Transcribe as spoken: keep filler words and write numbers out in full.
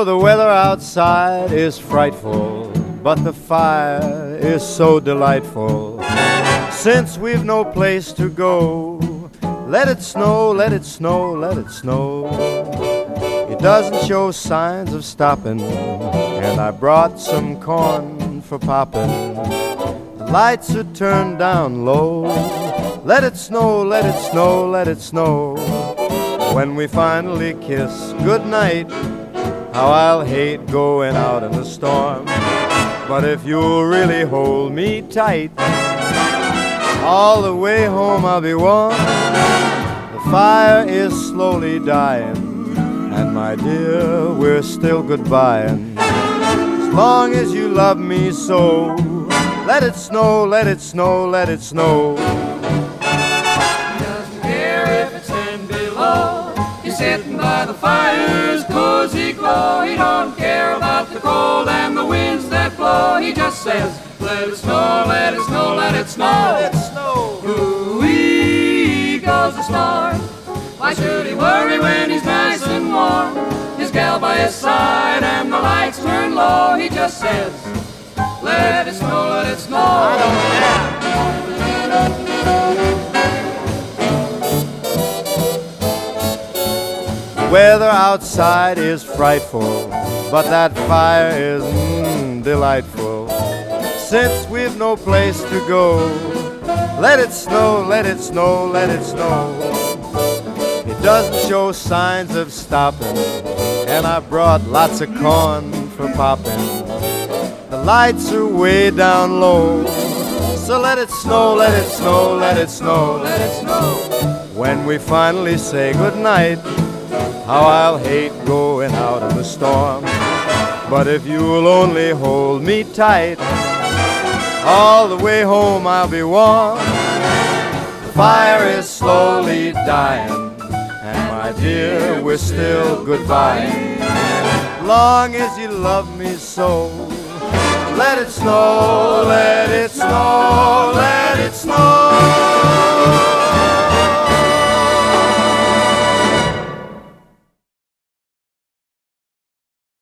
Oh, the weather outside is frightful, but the fire is so delightful. Since we've no place to go, let it snow, let it snow, let it snow. It doesn't show signs of stopping, and I brought some corn for popping. The lights are turned down low. Let it snow, let it snow, let it snow. When we finally kiss goodnight, how I'll hate going out in the storm. But if you'll really hold me tight, all the way home I'll be warm. The fire is slowly dying, and my dear, we're still goodbying. As long as you love me so, let it snow, let it snow, let it snow. He doesn't care if it's ten below. He's sitting by the fire's cozy glow. He don't care about the cold and the winds that blow. He just says, let it snow, let it snow, let it snow. Let it snow. Ooh-wee goes the star. Why should he worry when he's nice and warm? His gal by his side and the lights turn low. He just says, let it snow, let it snow. I don't care. The weather outside is frightful, but that fire is mm, delightful. Since we've no place to go, let it snow, let it snow, let it snow. It doesn't show signs of stopping, and I brought lots of corn for popping. The lights are way down low, so let it snow, let it snow, let it snow, let it snow. When we finally say goodnight, how I'll hate going out in the storm. But if you'll only hold me tight, all the way home I'll be warm. The fire is slowly dying, and my dear, we're still goodbying. Long as you love me so, let it snow, let it snow, let it snow.